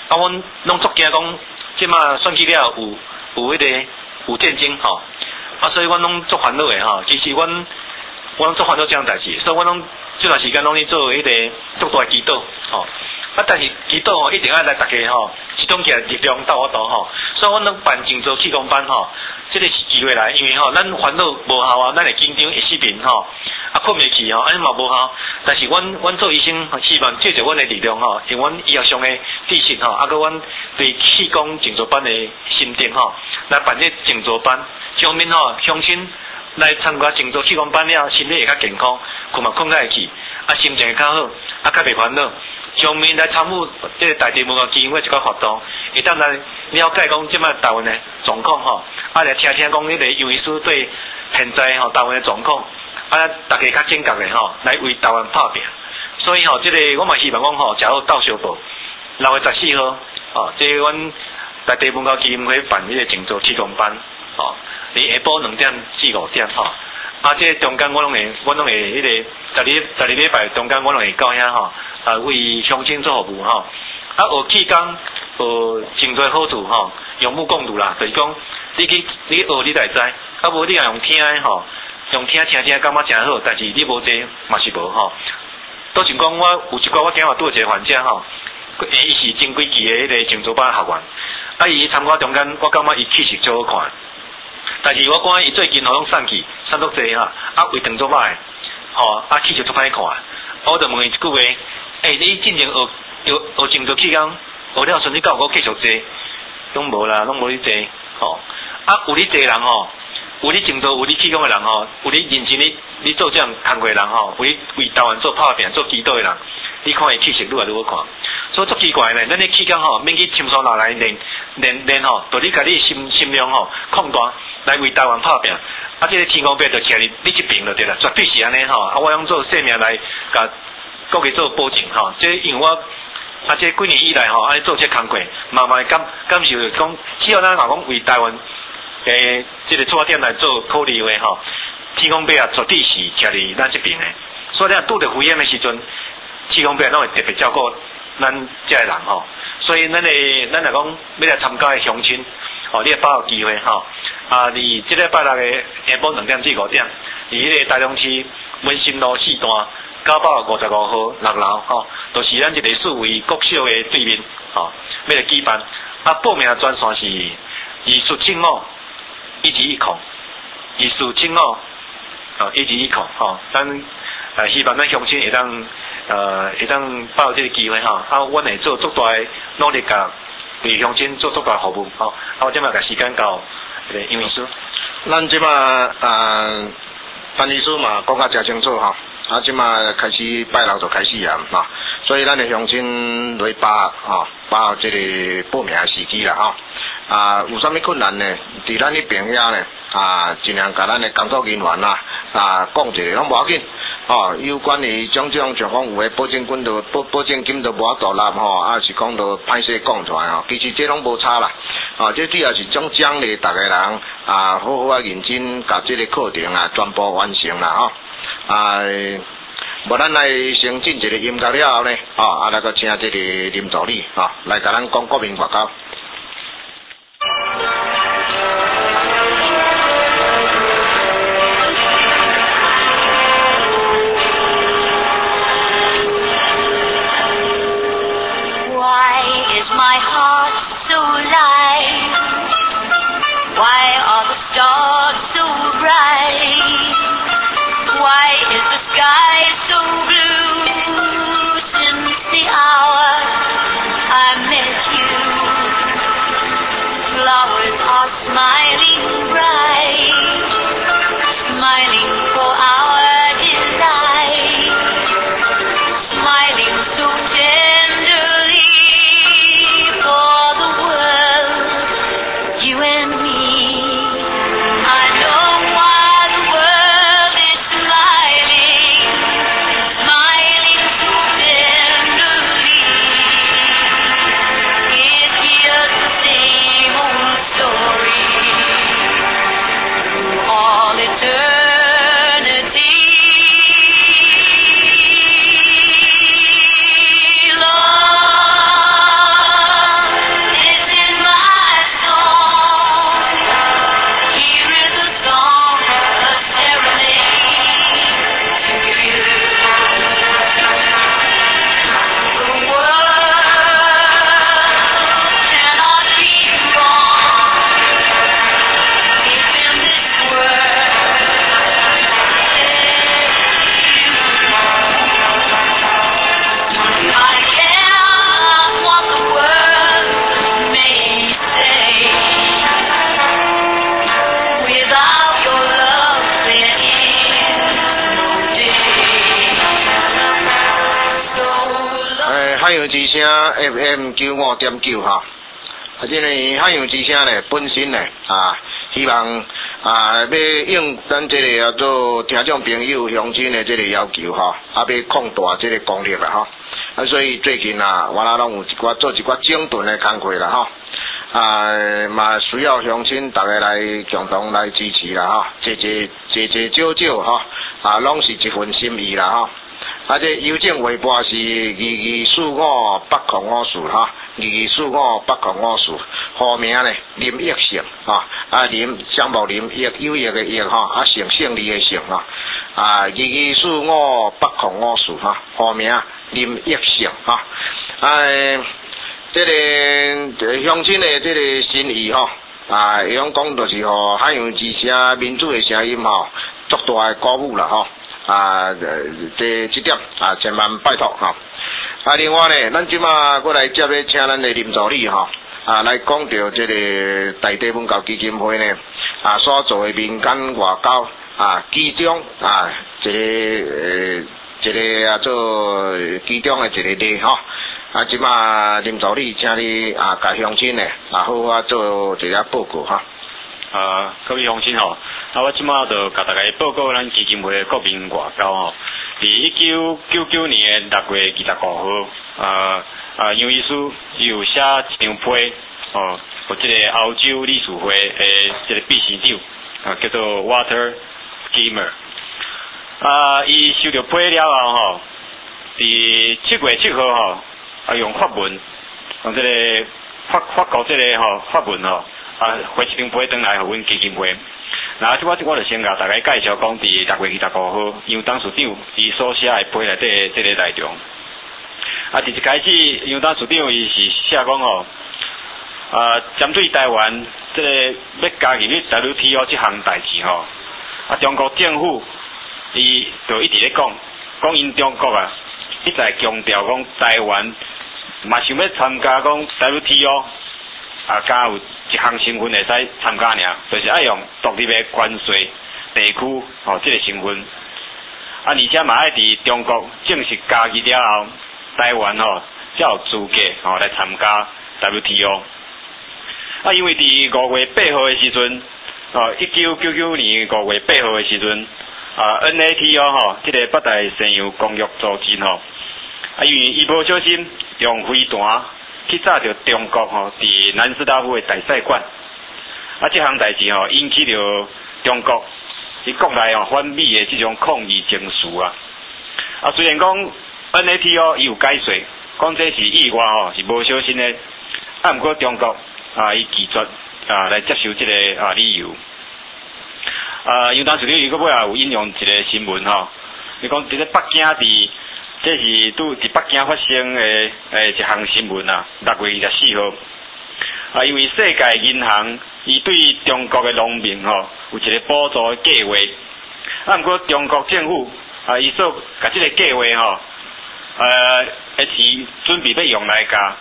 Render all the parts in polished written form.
啊，阮拢足惊讲，即马选举了有迄个有战争吼，啊，所以阮拢足烦恼的吼。其实阮拢足烦恼这样代志，所以阮拢这段时间拢咧做迄个足大祈祷吼。啊，但是祈祷吼一定要来大家吼集中起来力量到我度吼，所以阮拢办静坐气功班吼，这个是机会来，因为吼咱烦恼无效啊，咱会紧张会失眠吼，啊困袂去吼，安尼嘛无效。但是阮做医生希望借着阮的力量吼，用阮医学上的知识吼，啊，佮阮对气功静坐班的心得吼，来办这静坐班，上面吼乡亲来参加静坐气功班了，身体会较健康，困嘛困较会去，啊心情会较好，啊较袂烦恼。上面来参与这个大地文化基金会一个活动，会当来了解讲即摆台湾的状况吼，啊来听听讲迄个杨医师对现在吼台湾的状况，啊大家较正确的吼来为台湾拍拼。所以吼，这个我嘛希望讲吼，食好到小报，6月14号，哦，这个阮大地文化基金会办迄个静坐气功班，哦，伫下晡2点至5点吼。啊，这中间我拢会迄个12礼拜中间我拢会到遐吼，啊为乡亲做服务吼。啊学气功有真多好处吼，用武共度啦，就是讲你学你才知，啊无你也用听的吼，用听感觉真好，但是你无这嘛是无吼。倒像讲我有一寡我今日拄一个患者吼，伊是前几期的迄个静坐班学员，啊伊参加中间我感觉伊气色足好看。但是我看伊最近拢散足济哈，啊胃肠足歹，吼啊气色足歹看，我就问伊一句话，你进前学静坐气功，学了顺你敢有继续坐？拢无啦，拢无你坐，吼啊有你坐人吼，有你静坐有你气功的人吼，有你认真你做这样工课的人吼，为台湾做拍拼做祈祷的人，你看伊气色愈来愈好看。所以足奇怪呢，咱的气功吼，免去深山哪来练吼，就你家己心量吼扩大，来为台湾拍拼。啊，这个天公伯就徛你这边就对啦，绝对是安尼吼。啊，我用做性命来甲国家做保证吼。这因为我啊，这几年以来吼，安尼做这工课，慢慢感受讲，只要咱若讲为台湾这个出发点来做考虑的吼，天公伯啊，绝对是徛伫咱这边的。所以咱拄着危险的时阵，天公伯拢会特别照顾咱这个人吼。所以咱来讲要来参加的乡亲，哦，你会把握机会吼。啊，伫这礼拜六的下晡2点至5点，伫迄个台中市文心路4段955号6楼吼，就是咱这个数位国小的对面吼，要来举办。啊，报名专线是24751210，24751210吼，咱希望咱乡亲会当把握这个机会吼，啊，阮会做足大的努力甲为乡亲做足大服务吼，啊，我即马甲时间到。杨医师， 咱即马范医师嘛讲甲真清楚吼，啊即马开始拜六就开始啊吼，所以咱的乡亲来把这个报名的时机啦吼，啊有啥物困难呢？伫咱迄边遐呢尽量甲咱的工作人员啦讲一下，拢无要紧。哦，有关于种像讲有诶保证金就保证金就无法度纳吼，啊是讲到歹势讲出来吼，其实这拢无差啦。哦，这主要是种奖励大家人好好认真甲这个课程全部完成啦吼。无咱来先进一个音乐了后呢，来个请这个林助理来甲咱讲国民外交。 My heart so light? Why are the stars so bright? Why is the sky so blue? Since the hour I met you, flowers are smiling bright, smiling for our delight, smiling so tenderly for the 95.9哈。啊，这个海洋之声呢，本身呢希望要应咱这个叫做听众朋友乡亲的这个要求哈，要扩大这个功力啦哈。啊，所以最近我啦拢有做一寡整顿的工作啦哈。嘛需要乡亲大家来共同来支持啦哈，少少哈，拢是一份心意啦哈。啊，这邮政汇拨是22458054哈，22458054，户名呢林益胜哈，林项目林益有益的益哈，胜利的胜哈，22458054哈，户名林益胜哈，这个乡亲的这个心意吼，会用讲就是吼海洋之声民主的声音吼，足大的鼓舞啦吼，这点千万拜托吼。另外呢，咱即马过来接咧请咱的林助理吼，来讲到这个在地文教基金会呢，所做的民间外交其中一个做其中的一个例吼。即马林助理，请你甲乡亲呢，好做一个报告哈。 各位乡亲吼，我即马就甲大家报告咱基金会的国民外交吼。伫1999年的6月29号，杨医师有写一张批互即个欧洲理事会的即个秘书长，叫做 Walter Schirmer。伊收到批了后吼，伫7月7号吼。用法文，用这个法国这个法文回一张批转来互阮基金会。那我就先甲大家介绍讲，伫6月25号，杨董事长伊所写的批内底这个内容。伫一开始，杨董事长伊是写讲针对台湾这个要加入WTO 这项代志中国政府伊就一直咧讲因中国一再强调讲台湾。嘛想要参加讲 WTO， 加有一项身份会使参加尔，就是爱用独立的关税地区这个身份。而且嘛爱伫中国正式加入了后，台湾才有资格来参加 WTO。因为伫5月8号的时阵，1999年5月8号的时阵，NATO 这个北大西洋公约组织因为伊无小心用飞弹去炸着中国伫南斯拉夫的大使馆，这项代志引起着中国伫国内反美的这种抗议情绪虽然讲 NATO 伊有解释，讲这是意外是无小心的，不过中国伊拒绝来接受这个理由。杨董事长伊个尾有引用一个新闻伊讲伫咧北京这是伫北京发生的一项新闻6月24号。因为世界银行伊对中国的农民有一个补助的计划，不过中国政府伊所甲这个计划是准备要用来甲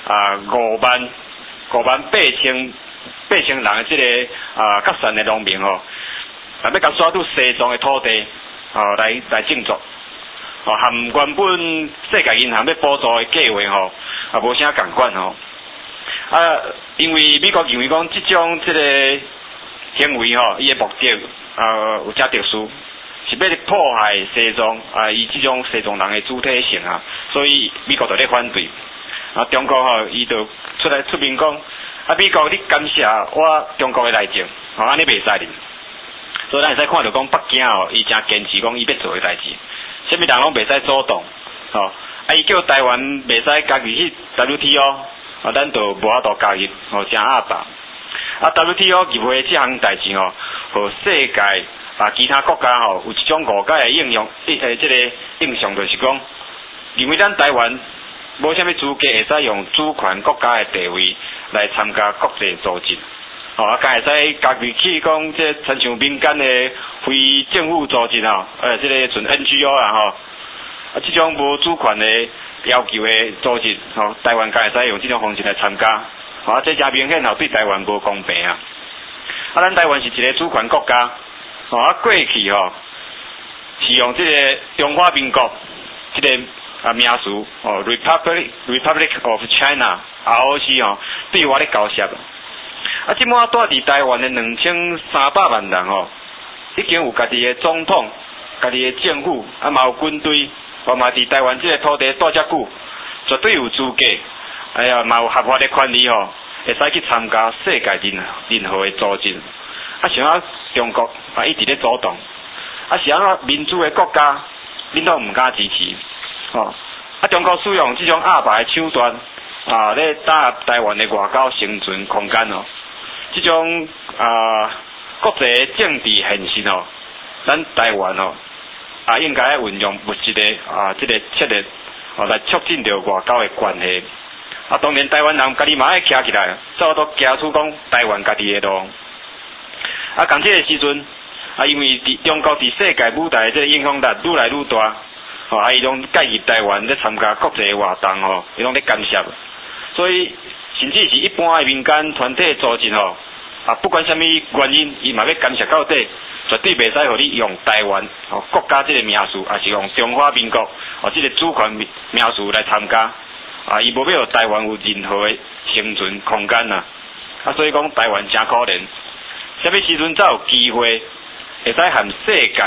58000人的这个甲善的农民要甲刷到西藏的土地来种作。含原本世界银行要补助的计划无啥共款因为美国认为讲这种这个行为伊的目的有遮特殊，是要破坏西藏伊这种西藏人的主体性所以美国就咧反对。中国伊就出面讲美国你干涉我中国的内政安尼袂使哩。所以咱会使看到讲北京伊真坚持讲伊要做的代志。什么人拢袂使主动，伊叫台湾袂使加入去 WTO， 咱就无法度加入，真阿爸。WTO 议会这项代志互世界其他国家有一种误解的应用，这个印象就是讲，认为咱台湾无啥物资格会使用主权国家的地位来参加国际组织，会使加入去讲这亲像民间的非政府组织这个纯 NGO 这种无主权的要求的组织台湾会使用这种方式来参加，这真明显对台湾无公平咱台湾是一个主权国家，过去是用这个中华民国这个名词Republic of China ROC 对外咧交涉。即满住伫台湾的2300万人已经有家己的总统、家己的政府，嘛有军队，嘛伫台湾这个土地住遮久，绝对有资格，嘛有合法的权利会使去参加世界任何的组织。想要中国一直咧主动，是安怎民主的国家，恁都唔敢支持。中国使用这种压迫的手段，咧打压台湾的外交生存空间这种国际政治现实咱台湾应该运用物质的这个策略来促进着外交的关系。当然台湾人家己嘛爱徛起来，早都行出讲台湾家己的路。共这个时阵，因为中国伫世界舞台这个影响力愈来愈大，伊拢介入台湾咧参加国际活动伊拢咧干涉，所以甚至是一般的民间团体组织不管什么原因，伊嘛要干涉到底，绝对袂使互你用台湾国家这个名词，还是用中华民国这个主权名词来参加，伊无要台湾有任何的生存空间所以讲台湾真可怜。什么时阵才有机会会使和世界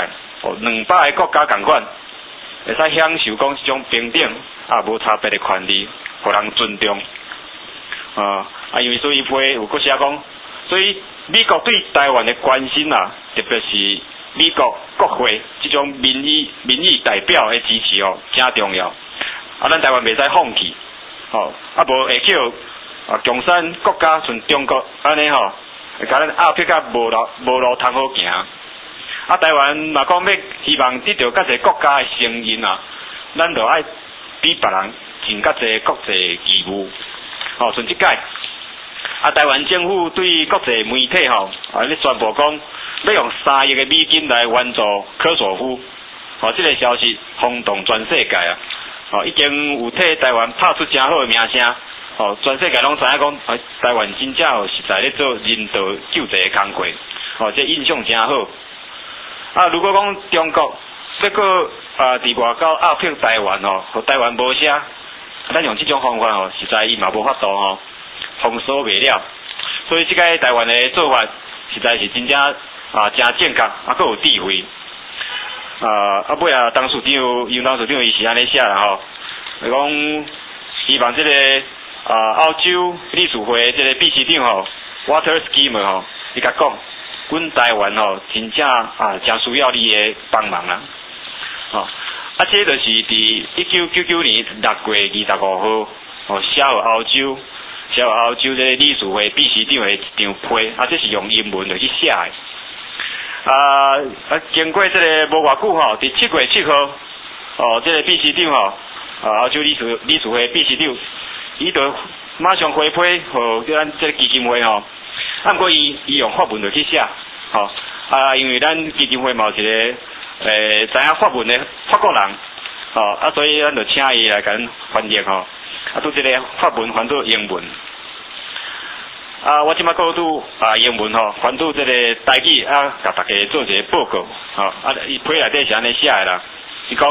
200个国家同款，会使享受讲这种平等无差别的权利，互人尊重。因为所以会有个写讲，所以美国对台湾的关心特别是美国国会这种民意代表的支持真重要。咱台湾袂使放弃，无会叫共产国家像中国安尼会甲咱压迫甲无路通好行。台湾嘛讲要希望得到较侪国家的声音咱就爱比别人尽较侪国际义务。像即届台湾政府对国际媒体咧宣布讲要用3亿的美金来援助科索夫。这个消息轰动全世界已经有替台湾拍出真好的名声。全世界拢知影讲，台湾真正实在咧做人道救济的工作，这印象真好。如果讲中国要搁伫外交压迫台湾和台湾无声，咱用这种方法实在伊嘛无法度封锁袂了。所以这个台湾的做法实在是真正真正确，佫有智慧。尾当处长伊是安尼写啦讲希望这个。澳洲理事会这个秘书长Walter Schumer伊甲讲，阮台湾真正真需要你的帮忙啦。这就是伫1999年6月25号写予澳洲这个理事会秘书长的一张批，这是用英文去写的。经过这个无偌久伫7月7号这个秘书长澳洲理事会秘书长。伊就马上回批互咱这个基金会不过伊用法文就去写因为咱基金会嘛有一个知影法文的法国人所以咱就请伊来甲咱翻译拄这个法文翻做英文我即摆搁拄英文翻做这个台语甲大家做一个报告伊批内底是安尼写的啦，伊讲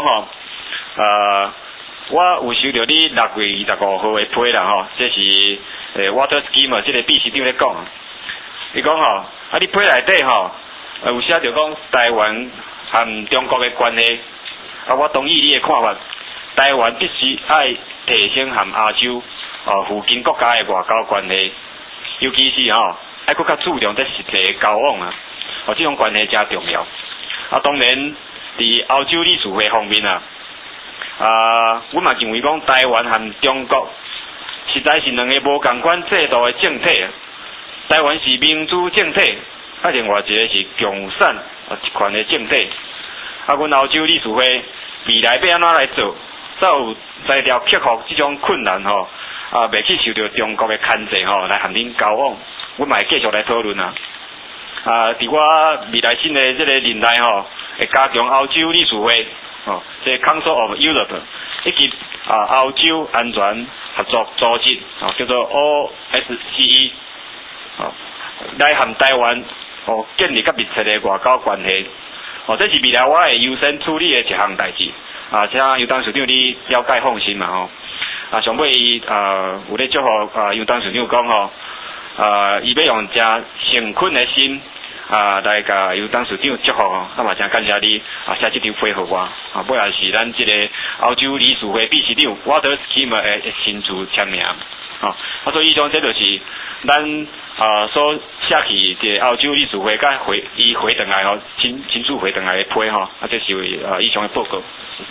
我有收到你6月25号的批啦这是Walter Schumer这个秘书长咧讲，伊讲你批内底有写着讲台湾和中国的关系我同意你的看法，台湾必须爱提升和亚洲附近国家的外交关系，尤其是爱搁较注重在实际的交往这种关系真重要。当然伫澳洲理事会方面阮嘛认为讲台湾和中国实在是两个无同款制度的政体，台湾是民主政体，另外一个是共产一权的政体。阮澳洲理事会未来要安怎来做，才有才调克服这种困难袂去受到中国的牵制来和恁交往，阮嘛会继续来讨论伫我未来新的这个年代会加强澳洲理事会这 Council of Europe 以及澳洲安全合作组织叫做 OSCE 来和台湾建立较密切的外交关系这是未来我会优先处理的一项代志请尤董事长你了解放心嘛吼。上尾有咧祝福尤董事长讲吼，伊要用真诚恳的心来甲尤董事长祝福吼，嘛真感谢你写这张批互我，尾也是咱这个澳洲理事会秘书长Walter Kimmer的亲自签名，所以以上这就是咱所写去这澳洲理事会甲伊回转来吼，亲自回转来的批吼，这是以上的报告。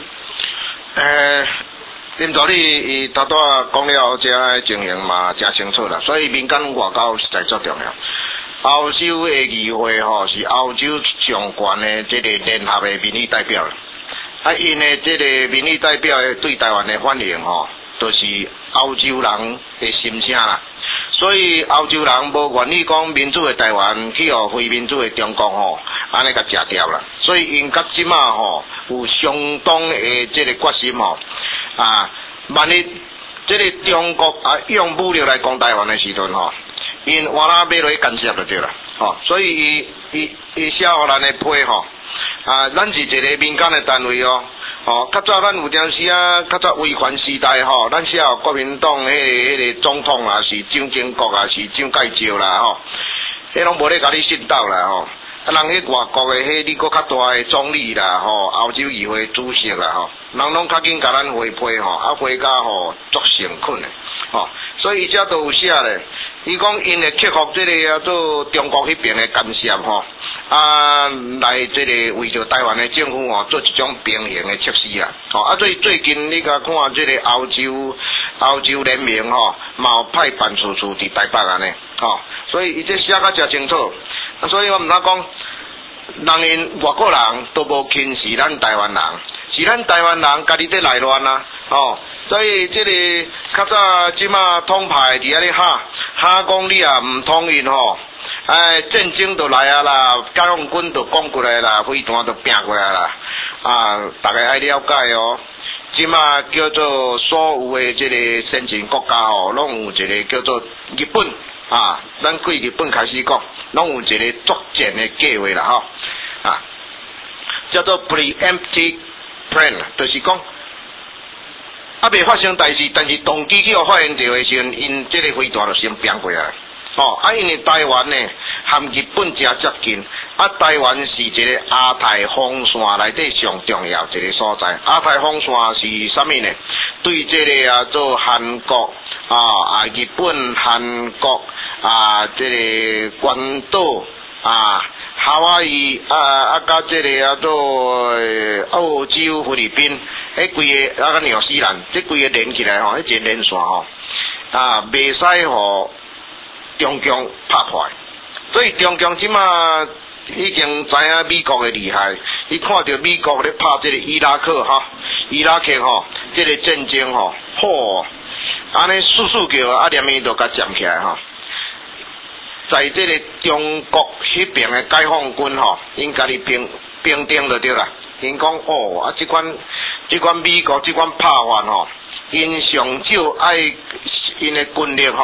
林助理伊头拄讲了这情形嘛真清楚啦，所以民间外交实在足重要。澳洲的议会吼是澳洲上悬的这个联合的民意代表，因的这个民意代表的对台湾的反应吼，就是澳洲人的心声啦。所以澳洲人无愿意讲民主的台湾去互非民主的中国吼，安尼甲食掉啦。所以因到即马吼有相当的这个决心吼。万一这个中国用武力来攻台湾的时阵吼，因换哪买落去干涉就对啦，所以伊写互咱的批吼，咱是一个民间的单位较早咱有当时较早威权时代吼，咱写国民党迄个总统是蒋经国是蒋介石啦迄拢无咧甲你信道啦人迄外国的迄你搁较大的总理啦澳洲议会主席啦人拢较紧甲咱回批回甲足诚恳的所以伊遮都有写咧，伊讲因会克服这个做中国迄边的干涉来这个为着台湾的政府做一种平衡的措施啦最近你甲看这个澳洲联盟嘛有派办事处伫台北安尼所以伊这写甲真清楚。所以我毋知讲，人因外国人都无轻视咱台湾人，是咱台湾人家己在内乱所以这个较早即马统派伫遐咧哈讲你毋统因战争就来啦，解放军就攻过来啦，飞弹就拼过来啦大家爱了解即马叫做所有的这个先进国家拢有一个叫做日本咱对日本开始讲，拢有一个作战的计划啦叫做 preemptive plan， 就是讲未发生代志，但是当机去发现到的时候，因这个飞弹就先拼过来因为台湾呢和日本真接近台湾是一个亚太风线内底上重要一个所在。亚太风线是啥物呢？对这个做韩国日本、韩国这个关岛夏威夷甲这个做澳洲、菲律宾，规个纽西兰，这规个连起来迄一个连线袂使互中共拍破。所以中共即马已经知影美国的厉害，伊看到美国咧拍这个伊拉克这个战争安尼速叫连伊都甲站起来在这个中国迄边的解放军因家己平定就对啦。因讲即款美国即款拍法因上少爱因的军力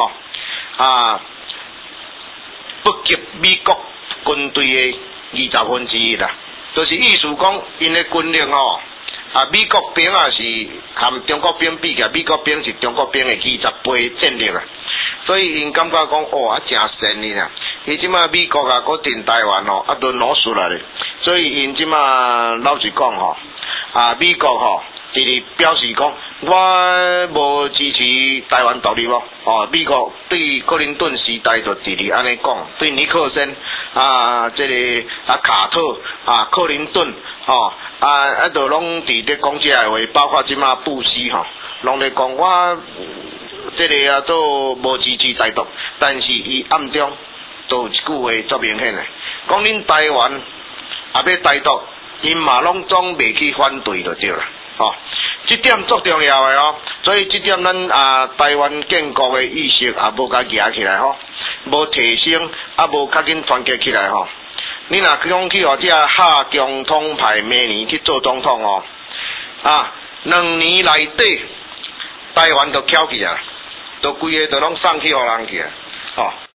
不及美国军队的1/20啦，就是意思讲因的军力美国兵是和中国兵比起来，美国兵是中国兵的20倍战力啦。所以因感觉讲真神哩啦！伊即马美国搁定台湾都攞输啦咧，所以因即马老实讲美国直直表示讲，我无支持台湾独立美国对克林顿时代就直直安尼讲，对尼克森这个卡特克林顿都拢伫咧讲这个话，包括即马布希拢咧讲我。这个做无支持台独，但是伊暗中都有一句话足明显的，讲恁台湾要台独，因嘛拢总袂去反对就对啦。这点足重要的所以这点咱台湾建国的意识无甲举起来无提升无较紧团结起来你若讲去这下共统派明年去做总统2年内底台湾就翘起啊，都规个都拢送去互人去